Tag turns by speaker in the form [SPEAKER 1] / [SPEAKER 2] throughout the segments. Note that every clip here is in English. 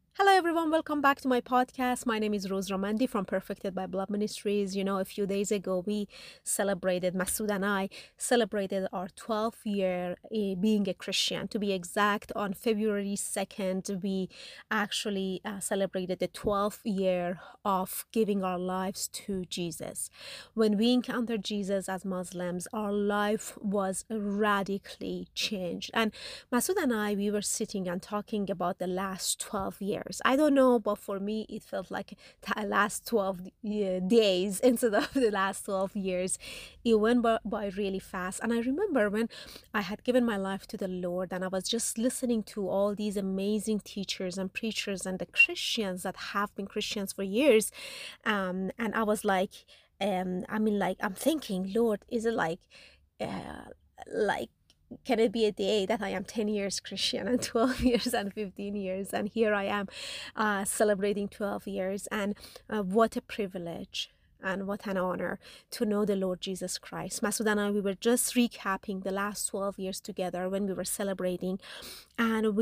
[SPEAKER 1] Hello, everyone. Welcome back to my podcast. My name is Rose Romandi from Perfected by Blood Ministries. A few days ago, Masood and I celebrated our 12th year being a Christian. To be exact, on February 2nd, we actually celebrated the 12th year of giving our lives to Jesus. When we encountered Jesus as Muslims, our life was radically changed. And Masood and I, we were sitting and talking about the last 12 years. I don't know, but for me, it felt like the last 12 days instead of the last 12 years. It went by really fast. And I remember when I had given my life to the Lord and I was just listening to all these amazing teachers and preachers and the Christians that have been Christians for years. And I was like, I'm thinking, Lord, is it uh, like, can it be a day that I am 10 years Christian and 12 years and 15 years? And here I am celebrating 12 years. And what a privilege and what an honor to know the Lord Jesus Christ. Masood and I, we were just recapping the last 12 years together when we were celebrating. And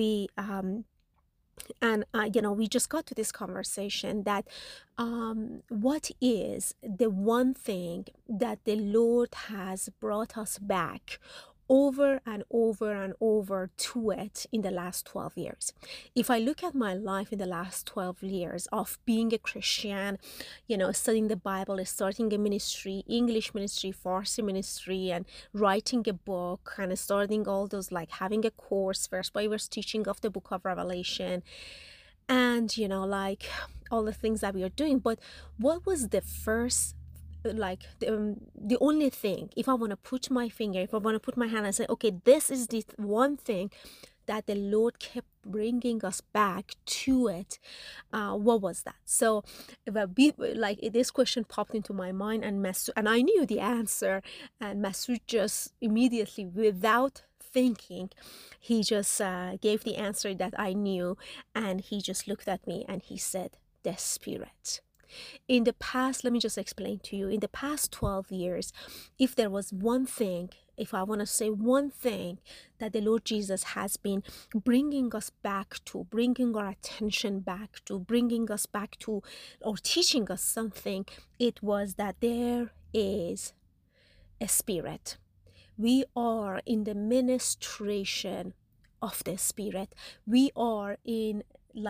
[SPEAKER 1] we just got to this conversation that what is the one thing that the Lord has brought us back over and over and over to it in the last 12 years. If I look at my life in the last 12 years of being a Christian, studying the Bible, starting a ministry, English ministry, Farsi ministry, and writing a book, and starting all those, like having a course, verse by verse teaching of the book of Revelation, and all the things that we are doing. But what was the first, the only thing, if I want to put my finger, if I want to put my hand and say, okay, this is the one thing that the Lord kept bringing us back to it, what was that? So this question popped into my mind, and I knew the answer, and Masood just immediately, without thinking, he just gave the answer that I knew, and he just looked at me and he said, the Spirit. In the past, let me just explain to you, in the past 12 years, if there was one thing, if I want to say one thing that the Lord Jesus has been bringing us back to, bringing our attention back to, bringing us back to, or teaching us something, it was that there is a Spirit. We are in the ministration of the Spirit. We are in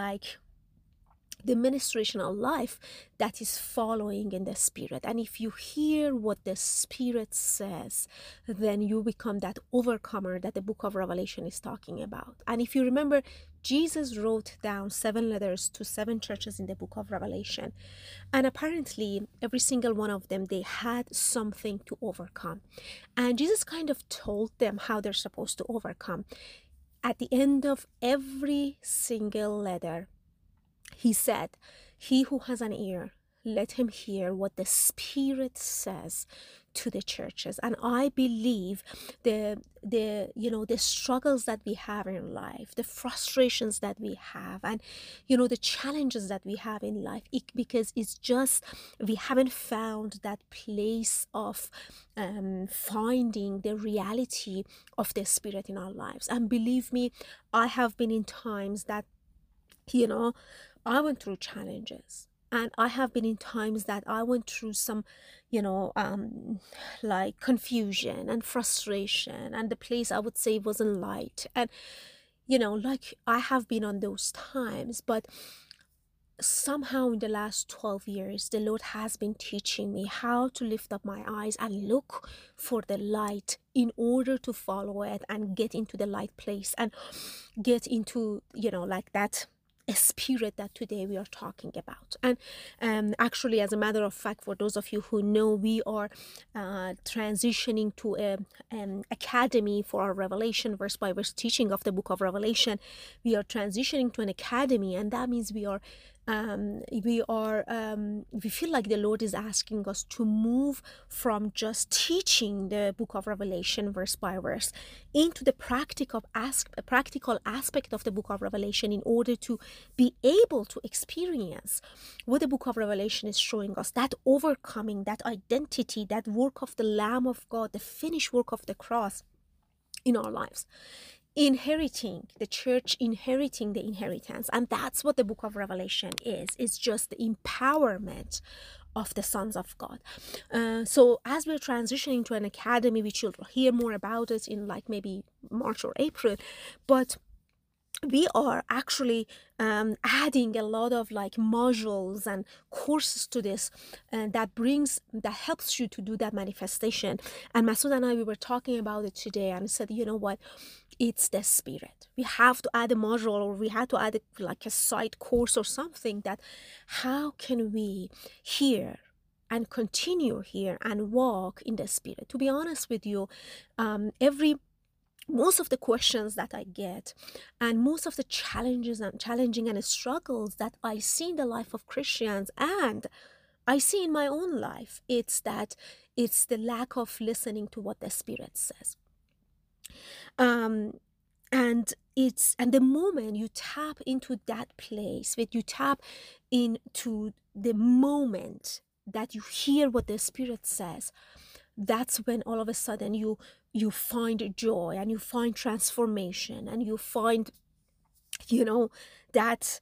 [SPEAKER 1] the ministrational life that is following in the Spirit. And if you hear what the Spirit says, then you become that overcomer that the book of Revelation is talking about. And if you remember, Jesus wrote down 7 letters to 7 churches in the book of Revelation. And apparently, every single one of them, they had something to overcome. And Jesus kind of told them how they're supposed to overcome. At the end of every single letter, he said, he who has an ear, let him hear what the Spirit says to the churches. And I believe the struggles that we have in life, the frustrations that we have, and the challenges that we have in life, because it's just we haven't found that place of finding the reality of the Spirit in our lives. And believe me, I have been in times that I went through challenges, and I have been in times that I went through some, confusion and frustration, and the place I would say wasn't light. And, I have been on those times, but somehow in the last 12 years, the Lord has been teaching me how to lift up my eyes and look for the light in order to follow it and get into the light place and get into, that a Spirit that today we are talking about. And actually, as a matter of fact, for those of you who know, we are transitioning to an academy for our Revelation verse by verse teaching of the book of Revelation. We are transitioning to an academy, and that means we feel like the Lord is asking us to move from just teaching the book of Revelation verse by verse into the practical aspect of the book of Revelation, in order to be able to experience what the book of Revelation is showing us, that overcoming, that identity, that work of the Lamb of God, the finished work of the cross in our lives. inheriting, the church inheriting the inheritance. And that's what the book of Revelation is. It's just the empowerment of the sons of God. So as we're transitioning to an academy, which you'll hear more about it in like maybe March or April, but we are actually adding a lot of like modules and courses to this, and that helps you to do that manifestation. And Masood and I, we were talking about it today, and I said, you know what, it's the Spirit. We have to add a module, or we had to add like a side course or something, that how can we hear and continue here and walk in the Spirit. To be honest with you, most of the questions that I get, and most of the challenging and struggles that I see in the life of Christians, and I see in my own life, it's the lack of listening to what the Spirit says. And the moment you tap into that place, when you tap into the moment that you hear what the Spirit says, that's when all of a sudden you find joy, and you find transformation, and you find, that,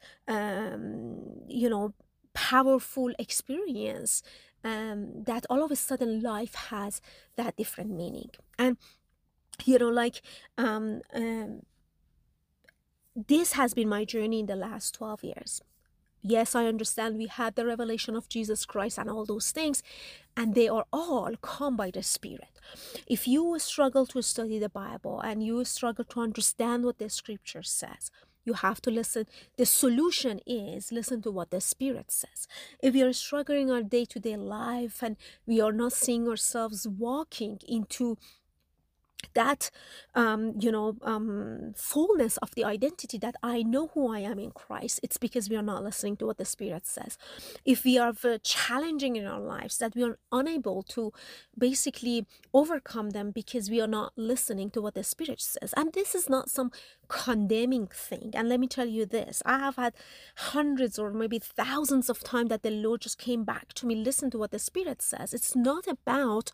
[SPEAKER 1] powerful experience, that all of a sudden life has that different meaning. And, this has been my journey in the last 12 years. Yes, I understand we had the revelation of Jesus Christ and all those things, and they are all come by the Spirit. If you struggle to study the Bible and you struggle to understand what the Scripture says, you have to listen. The solution is listen to what the Spirit says. If we are struggling our day-to-day life and we are not seeing ourselves walking into that fullness of the identity that I know who I am in Christ, it's because we are not listening to what the Spirit says. If we are challenging in our lives, that we are unable to basically overcome them because we are not listening to what the Spirit says. And this is not some condemning thing. And let me tell you this, I have had hundreds or maybe thousands of times that the Lord just came back to me, listen to what the Spirit says. It's not about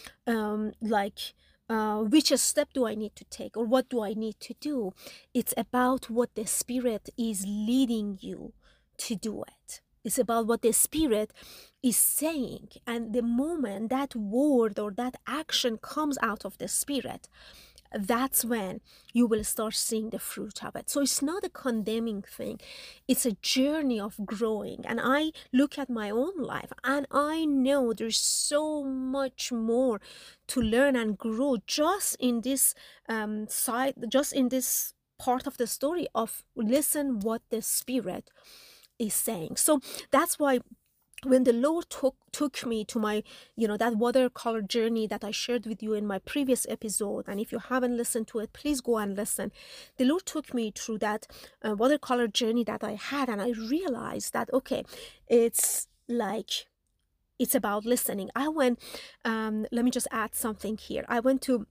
[SPEAKER 1] which step do I need to take, or what do I need to do. It's about what the Spirit is leading you to do it. It's about what the Spirit is saying. And the moment that word or that action comes out of the Spirit, that's when you will start seeing the fruit of it. So it's not a condemning thing. It's a journey of growing. And I look at my own life, and I know there's so much more to learn and grow just in this just in this part of the story of listen what the Spirit is saying. So that's why when the Lord took me to my, that watercolor journey that I shared with you in my previous episode, and if you haven't listened to it, please go and listen. The Lord took me through that watercolor journey that I had, and I realized that, okay, it's about listening. I went, let me just add something here. I went to,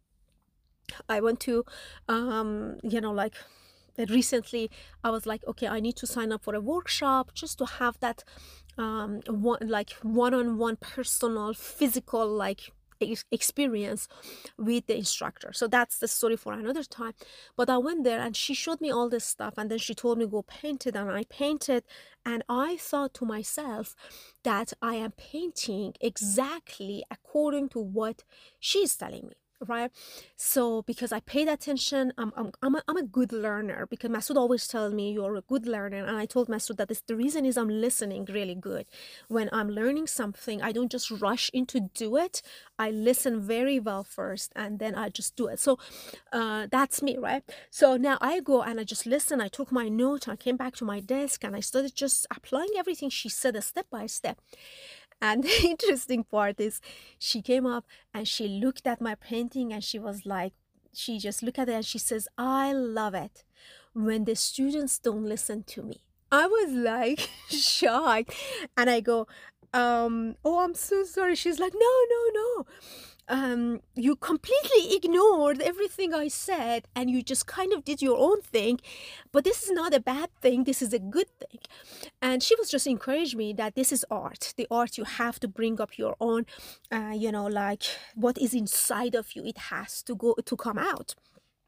[SPEAKER 1] recently I was like, okay, I need to sign up for a workshop just to have that one-on-one personal physical experience with the instructor. So that's the story for another time. But I went there and she showed me all this stuff, and then she told me go paint it, and I painted, and I thought to myself that I am painting exactly according to what she's telling me. Right? So because I paid attention, I'm a good learner, because Masood always tells me you're a good learner, and I told Masood that the reason is I'm listening really good. When I'm learning something, I don't just rush into do it. I listen very well first, and then I just do it. So that's me, right? So now I go and I just listen. I took my note, I came back to my desk, and I started just applying everything she said step by step. And the interesting part is she came up and she looked at my painting, and she was like, she just looked at it and she says, I love it when the students don't listen to me. I was like shocked, and I go, oh, I'm so sorry. She's like, no. You completely ignored everything I said, and you just kind of did your own thing. But this is not a bad thing. This is a good thing. And she was just encouraging me that this is art. The art, you have to bring up your own, what is inside of you. It has to come out.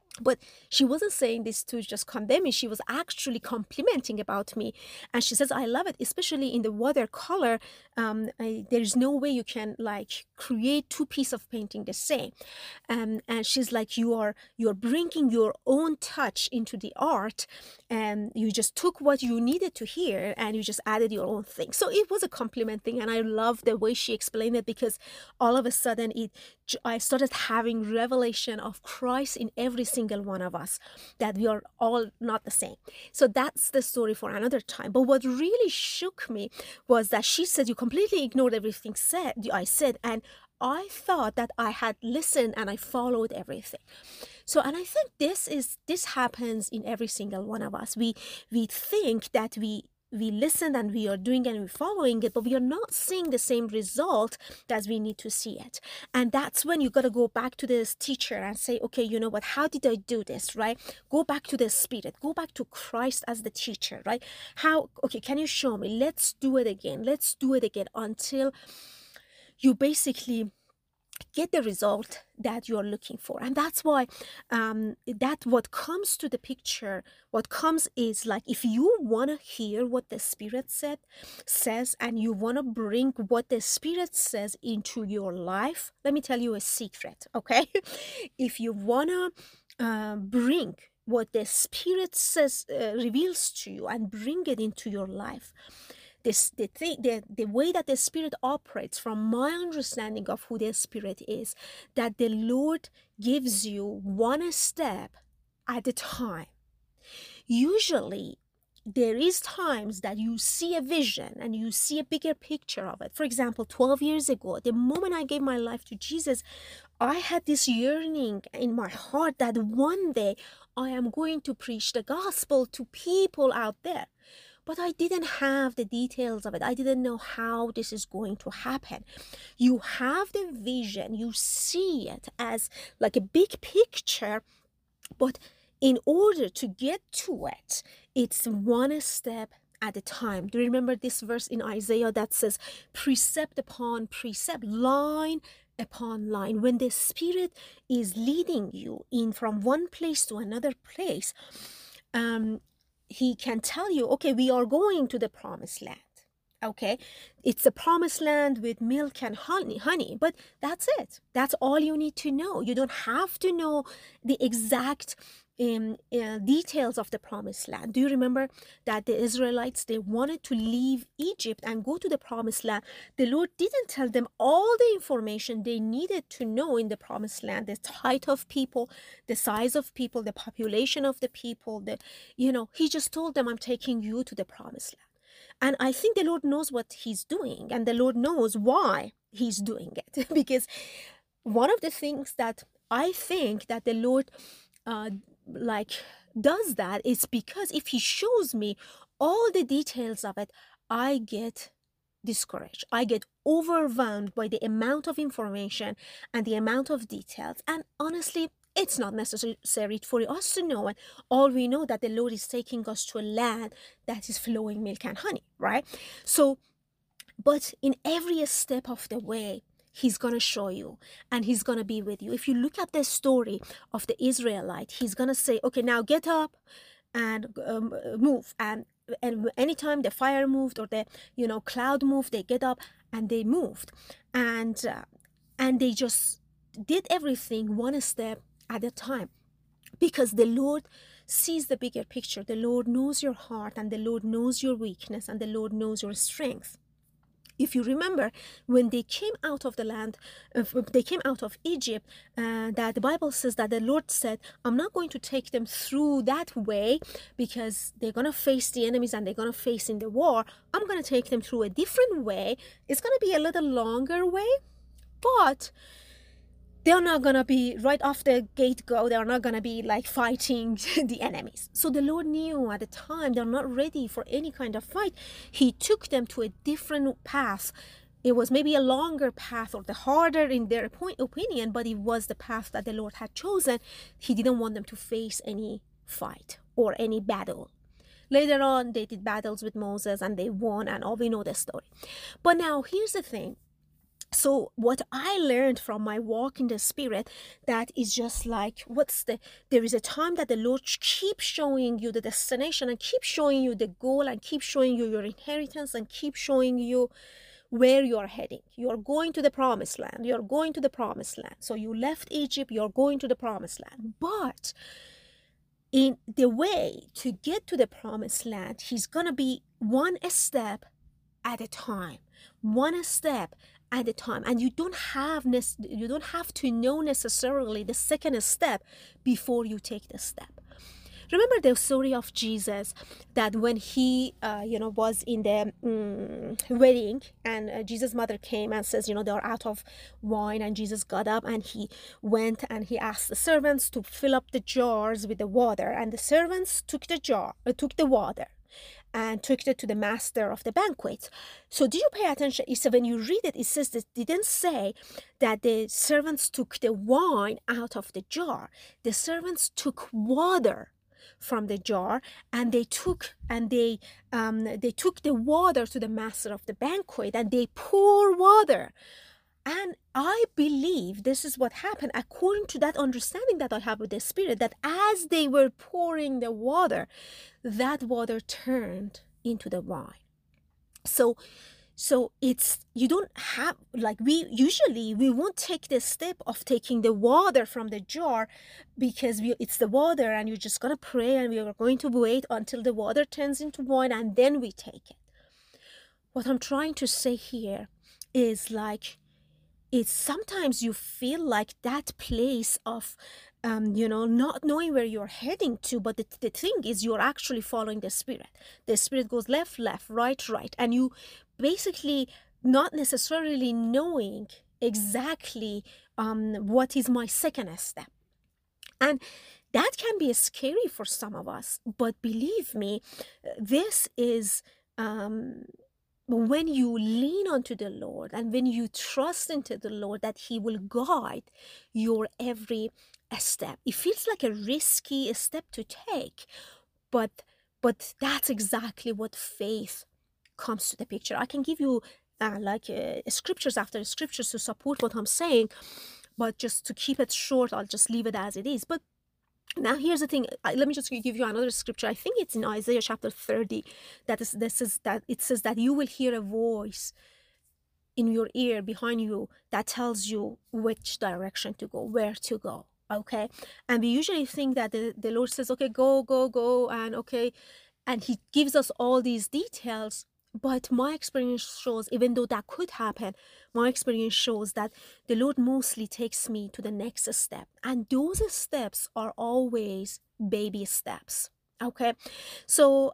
[SPEAKER 1] But she wasn't saying this to just condemn me. She was actually complimenting about me. And she says, I love it, especially in the watercolor. There's no way you can like create two pieces of painting the same. And she's like, you're bringing your own touch into the art, and you just took what you needed to hear and you just added your own thing. So it was a compliment thing. And I love the way she explained it, because all of a sudden I started having revelation of Christ in every single one of us, that we are all not the same. So that's the story for another time. But what really shook me was that she said, you completely ignored everything I said, and I thought that I had listened and I followed everything. So, and I think this happens in every single one of us. We think that we listen and we are doing and we're following it, but we are not seeing the same result as we need to see it. And that's when you got to go back to this teacher and say, okay, you know what, how did I do this, right? Go back to the Spirit, go back to Christ as the teacher, right? Okay, can you show me? Let's do it again. Let's do it again until you basically get the result that you're looking for. And that's why that what comes to the picture, what comes is like, if you want to hear what the Spirit says, and you want to bring what the Spirit says into your life, let me tell you a secret, okay? If you want to bring what the Spirit says, reveals to you, and bring it into your life, the way that the Spirit operates, from my understanding of who the Spirit is, that the Lord gives you one step at a time. Usually there is times that you see a vision and you see a bigger picture of it. For example, 12 years ago, the moment I gave my life to Jesus, I had this yearning in my heart that one day I am going to preach the gospel to people out there. But I didn't have the details of it. I didn't know how this is going to happen. You have the vision, you see it as like a big picture, but in order to get to it, it's one step at a time. Do you remember this verse in Isaiah that says, precept upon precept, line upon line? When the Spirit is leading you in from one place to another place, He can tell you, okay, we are going to the promised land. Okay, it's a promised land with milk and honey, but that's it. That's all you need to know. You don't have to know the exact details of the promised land. Do you remember that the Israelites, they wanted to leave Egypt and go to the promised land? The Lord didn't tell them all the information they needed to know in the promised land, the height of people, the size of people, the population of the people, He just told them, I'm taking you to the promised land. And I think the Lord knows what He's doing, and the Lord knows why He's doing it. Because one of the things that I think that the Lord does that is because if He shows me all the details of it, I get discouraged. I get overwhelmed by the amount of information and the amount of details. And honestly, it's not necessary for us to know. And all we know that the Lord is taking us to a land that is flowing milk and honey, right? So, but in every step of the way, He's going to show you, and He's going to be with you. If you look at the story of the Israelite, He's going to say, okay, now get up and move. And anytime the fire moved or the cloud moved, they get up and they moved. And they just did everything one step at a time, because the Lord sees the bigger picture. The Lord knows your heart, and the Lord knows your weakness, and the Lord knows your strength. If you remember, when they came out of the land, they came out of Egypt, that the Bible says that the Lord said, I'm not going to take them through that way, because they're going to face the enemies and they're going to face in the war. I'm going to take them through a different way. It's going to be a little longer way, but they're not going to be right off the gate go. They're not going to be like fighting the enemies. So the Lord knew at the time they're not ready for any kind of fight. He took them to a different path. It was maybe a longer path, or the harder in their opinion, but it was the path that the Lord had chosen. He didn't want them to face any fight or any battle. Later on, they did battles with Moses and they won, and all we know the story. But now here's the thing. So what I learned from my walk in the spirit, that is just like, there is a time that the Lord keeps showing you the destination and keep showing you the goal and keep showing you your inheritance and keep showing you where you're heading. You're going to the promised land. You're going to the promised land. So you left Egypt, you're going to the promised land. But in the way to get to the promised land, he's going to be one step at a time, one step at a time. And you don't have to know necessarily the second step before you take the step. Remember the story of Jesus, that when he was in the wedding, and Jesus' mother came and says, they are out of wine, and Jesus got up and he went and he asked the servants to fill up the jars with the water, and the servants took the water and took it to the master of the banquet. So did you pay attention? So when you read it, it says that it didn't say that the servants took the wine out of the jar. The servants took water from the jar, and they took the water to the master of the banquet, and they pour water. And I believe this is what happened, according to that understanding that I have with the Spirit, that as they were pouring the water, that water turned into the wine. So it's, you don't have, like, we won't take the step of taking the water from the jar, because it's the water and you're just going to pray and we are going to wait until the water turns into wine and then we take it. What I'm trying to say here is, like, it's sometimes you feel like that place of not knowing where you're heading to, but the thing is, you're actually following the Spirit. The Spirit goes left, right, and you basically not necessarily knowing exactly what is my second step. And that can be scary for some of us, but believe me, this is when you lean onto the Lord and when you trust into the Lord, that he will guide your every step. It feels like a risky step to take, but that's exactly what faith comes to the picture. I can give you scriptures after scriptures to support what I'm saying, but just to keep it short, I'll just leave it as it is. But now here's the thing. Let me just give you another scripture. I think it's in Isaiah chapter 30. That it says that you will hear a voice in your ear behind you that tells you which direction to go, where to go. Okay, and we usually think that the Lord says, okay, go, and okay, and he gives us all these details. But my experience shows, even though that could happen, my experience shows that the Lord mostly takes me to the next step. And those steps are always baby steps. Okay. So,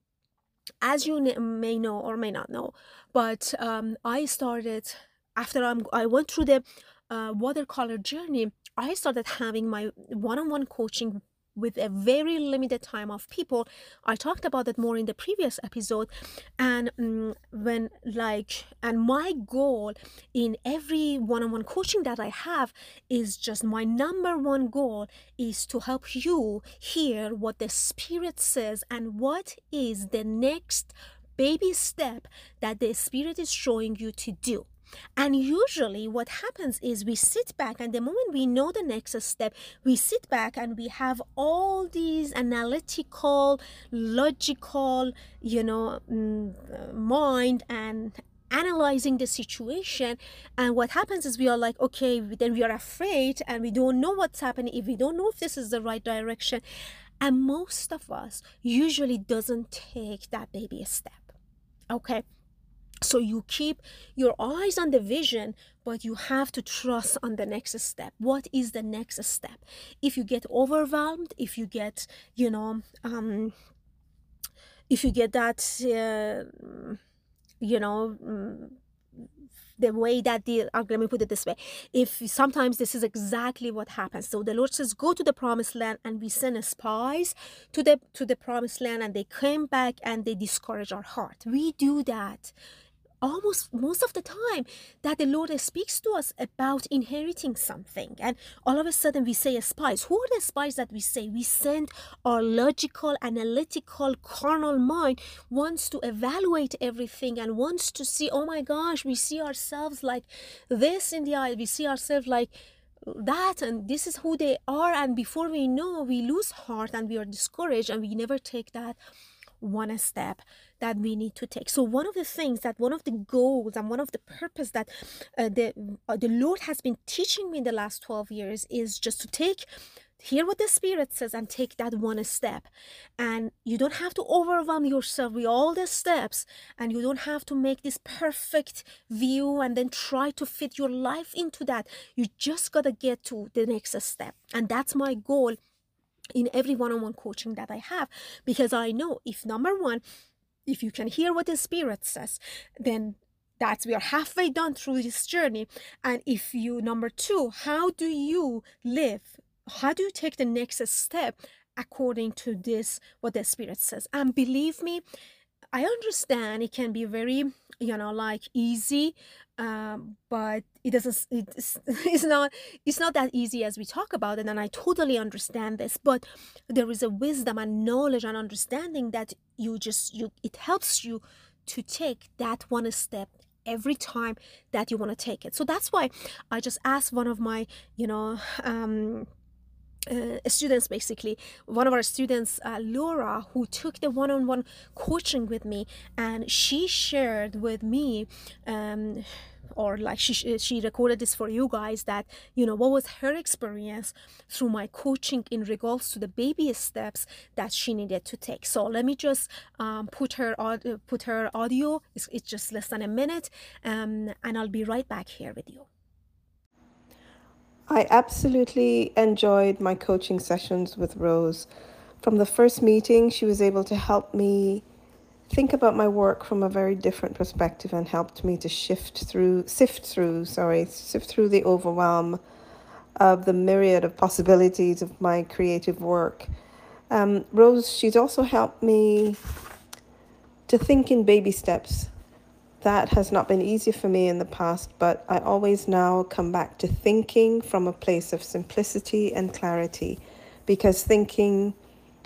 [SPEAKER 1] as you may know or may not know, but I started, after I went through the watercolor journey, I started having my one-on-one coaching with a very limited time of people. I talked about it more in the previous episode. And my goal in every one-on-one coaching that I have is just, my number one goal is to help you hear what the Spirit says and what is the next baby step that the Spirit is showing you to do. And usually what happens is we sit back, and the moment we know the next step, we sit back and we have all these analytical, logical, mind and analyzing the situation. And what happens is we are like, okay, then we are afraid and we don't know what's happening, if we don't know if this is the right direction. And most of us usually doesn't take that baby step. Okay. So you keep your eyes on the vision, but you have to trust on the next step. What is the next step? If you get overwhelmed, if you get, the way that let me put it this way. If sometimes this is exactly what happens. So the Lord says, go to the promised land, and we send spies to the promised land, and they came back and they discourage our heart. We do that almost most of the time that the Lord speaks to us about inheriting something. And all of a sudden we say spies. Who are the spies that we say? We send our logical, analytical, carnal mind wants to evaluate everything and wants to see, oh my gosh, we see ourselves like this in the eye. We see ourselves like that, and this is who they are. And before we know, we lose heart and we are discouraged, and we never take that one step that we need to take. So one of the things that one of the goals and one of the purpose that the Lord has been teaching me in the last 12 years is just to hear what the Spirit says and take that one step. And you don't have to overwhelm yourself with all the steps, and you don't have to make this perfect view and then try to fit your life into that. You just gotta get to the next step. And that's my goal in every one-on-one coaching that I have, because I know if number one, if you can hear what the Spirit says, then we are halfway done through this journey. And if you, number two, how do you live? How do you take the next step according to this, what the Spirit says? And believe me, I understand it can be very, like easy, but it doesn't. It's not that easy as we talk about it, and I totally understand this. But there is a wisdom and knowledge and understanding that it helps you to take that one step every time that you want to take it. So that's why I just asked one of my, students, basically one of our students, Laura, who took the one-on-one coaching with me, and she shared with me, or like she recorded this for you guys, that what was her experience through my coaching in regards to the baby steps that she needed to take. So let me just put her audio. It's just less than a minute, and I'll be right back here with you.
[SPEAKER 2] I absolutely enjoyed my coaching sessions with Rose. From the first meeting, she was able to help me think about my work from a very different perspective and helped me to sift through the overwhelm of the myriad of possibilities of my creative work. Rose, she's also helped me to think in baby steps. That has not been easy for me in the past, but I always now come back to thinking from a place of simplicity and clarity, because thinking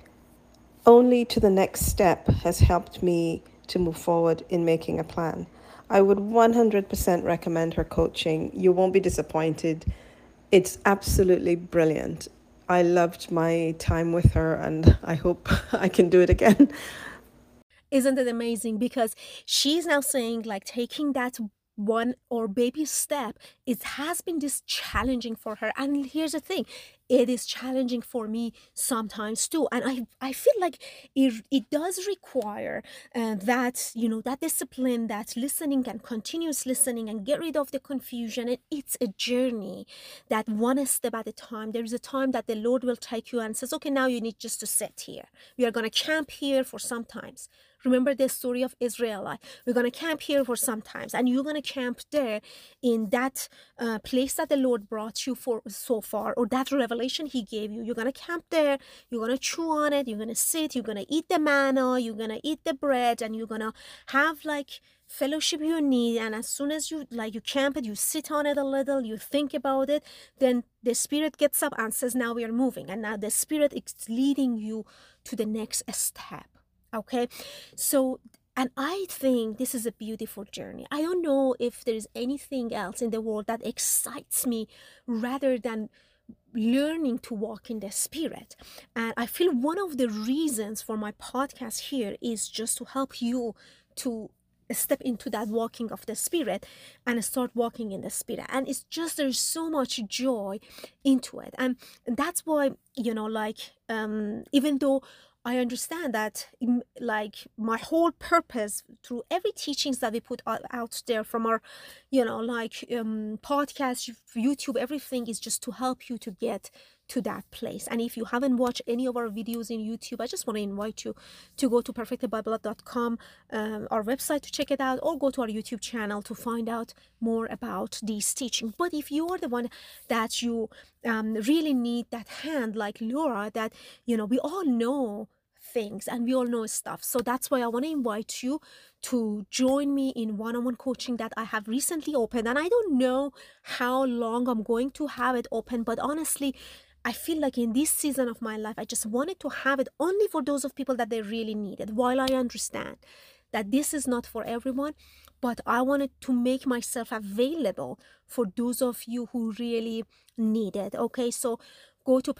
[SPEAKER 2] only to the next step has helped me to move forward in making a plan. I would 100% recommend her coaching. You won't be disappointed. It's absolutely brilliant. I loved my time with her, and I hope I can do it again.
[SPEAKER 1] Isn't it amazing? Because she's now saying, like, taking that one or baby step, it has been this challenging for her. And here's the thing, it is challenging for me sometimes too. And I feel like it does require that, that discipline, that listening and continuous listening and get rid of the confusion. And it's a journey, that one step at a time. There is a time that the Lord will take you and says, okay, now you need just to sit here. We are going to camp here for some times. Remember the story of Israelite. We're going to camp here for some times, and you're going to camp there in that place that the Lord brought you for so far, or that revelation He gave you. You're going to camp there. You're going to chew on it. You're going to sit. You're going to eat the manna. You're going to eat the bread, and you're going to have like fellowship you need. And as soon as you camp it, you sit on it a little, you think about it, then the Spirit gets up and says, now we are moving. And now the Spirit is leading you to the next step. Okay, so, and I think this is a beautiful journey. I don't know if there is anything else in the world that excites me rather than learning to walk in the Spirit. And I feel one of the reasons for my podcast here is just to help you to step into that walking of the Spirit and start walking in the Spirit. And it's just, there's so much joy into it. And that's why, even though I understand that, like, my whole purpose through every teachings that we put out there from our, podcast, YouTube, everything is just to help you to get to that place. And if you haven't watched any of our videos in YouTube, I just want to invite you to go to perfectedbybeloved.com, our website, to check it out, or go to our YouTube channel to find out more about these teachings. But if you are the one that you really need that hand, like Laura, that, we all know things, and we all know stuff. So that's why I want to invite you to join me in one-on-one coaching that I have recently opened. And I don't know how long I'm going to have it open, but honestly, I feel like in this season of my life, I just wanted to have it only for those of people that they really need it. While I understand that this is not for everyone, but I wanted to make myself available for those of you who really need it. Okay, so go to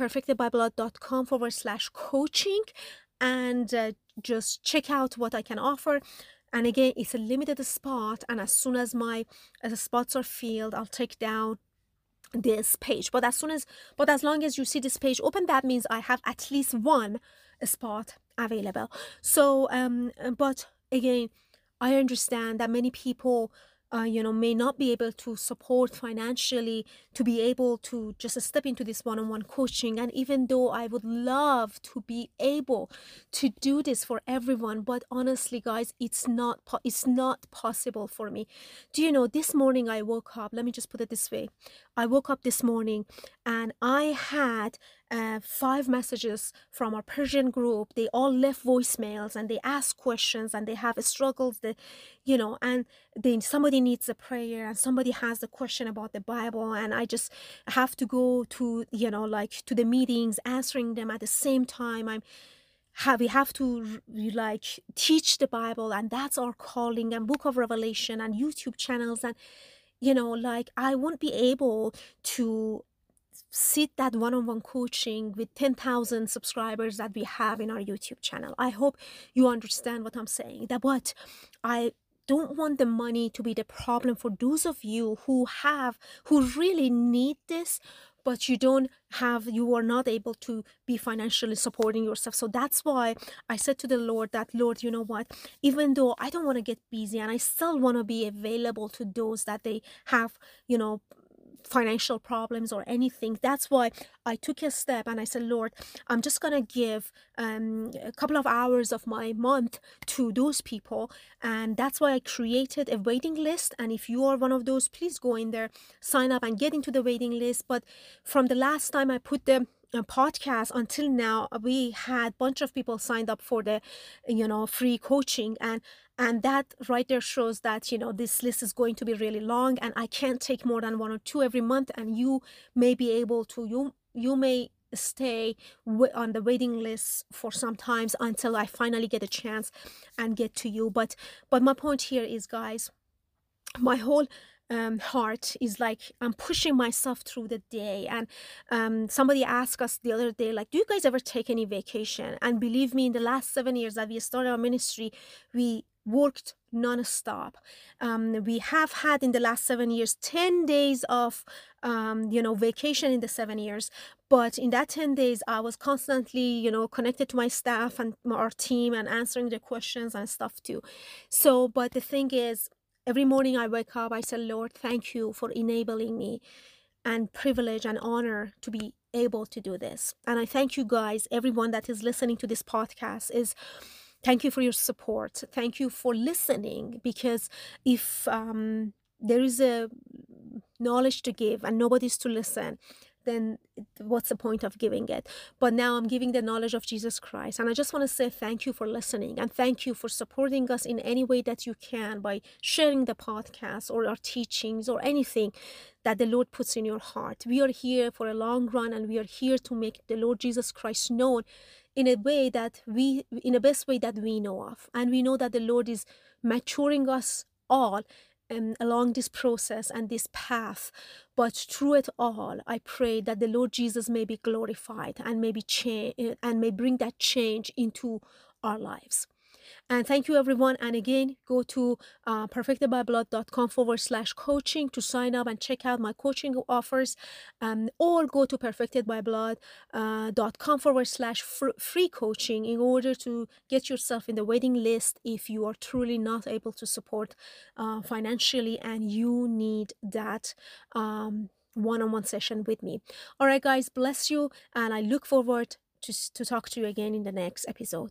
[SPEAKER 1] perfectedbyblood.com/coaching and just check out what I can offer. And again, it's a limited spot, and as soon as the spots are filled, I'll take down this page. But as long as you see this page open, that means I have at least one spot available. So but again, I understand that many people may not be able to support financially to be able to just step into this one-on-one coaching. And even though I would love to be able to do this for everyone, but honestly, guys, it's not possible for me. Do you know, this morning I woke up, let me just put it this way. I woke up this morning and I had 5 messages from our Persian group. They all left voicemails and they ask questions and they have struggles that, and then somebody needs a prayer and somebody has a question about the Bible, and I just have to go to, to the meetings, answering them at the same time. We have to teach the Bible, and that's our calling, and Book of Revelation and YouTube channels. And I won't be able to sit that one-on-one coaching with 10,000 subscribers that we have in our YouTube channel. I hope you understand what I'm saying. But I don't want the money to be the problem for those of you who really need this, but you are not able to be financially supporting yourself. So that's why I said to the Lord that, Lord, you know what, even though I don't want to get busy and I still want to be available to those that they have, financial problems or anything. That's why I took a step and I said, Lord, I'm just gonna give a couple of hours of my month to those people. And that's why I created a waiting list. And if you are one of those, please go in there, sign up and get into the waiting list. But from the last time I put the podcast until now, we had a bunch of people signed up for the free coaching, and that right there shows that this list is going to be really long, and I can't take more than 1 or 2 every month. And you may be able to, you may stay on the waiting list for some times until I finally get a chance and get to you. But my point here is, guys, my whole heart is like I'm pushing myself through the day. And somebody asked us the other day, like, do you guys ever take any vacation? And believe me, in the last 7 years that we started our ministry, we worked non-stop. We have had in the last 7 years 10 days of vacation in the 7 years, but in that 10 days I was constantly connected to my staff and our team and answering the questions and stuff too. So but the thing is, every morning I wake up, I say, Lord, thank you for enabling me and privilege and honor to be able to do this. And I thank you guys, everyone that is listening to this podcast, thank you for your support. Thank you for listening, because if there is a knowledge to give and nobody's to listen, then what's the point of giving it? But now I'm giving the knowledge of Jesus Christ. And I just want to say thank you for listening, and thank you for supporting us in any way that you can by sharing the podcast or our teachings or anything that the Lord puts in your heart. We are here for a long run, and we are here to make the Lord Jesus Christ known in the best way that we know of. And we know that the Lord is maturing us all along this process and this path. But through it all, I pray that the Lord Jesus may be glorified and may bring that change into our lives. And thank you, everyone. And again, go to perfectedbyblood.com/coaching to sign up and check out my coaching offers, or go to perfectedbyblood.com/free coaching in order to get yourself in the waiting list if you are truly not able to support financially and you need that one-on-one session with me. All right, guys, bless you. And I look forward to talk to you again in the next episode.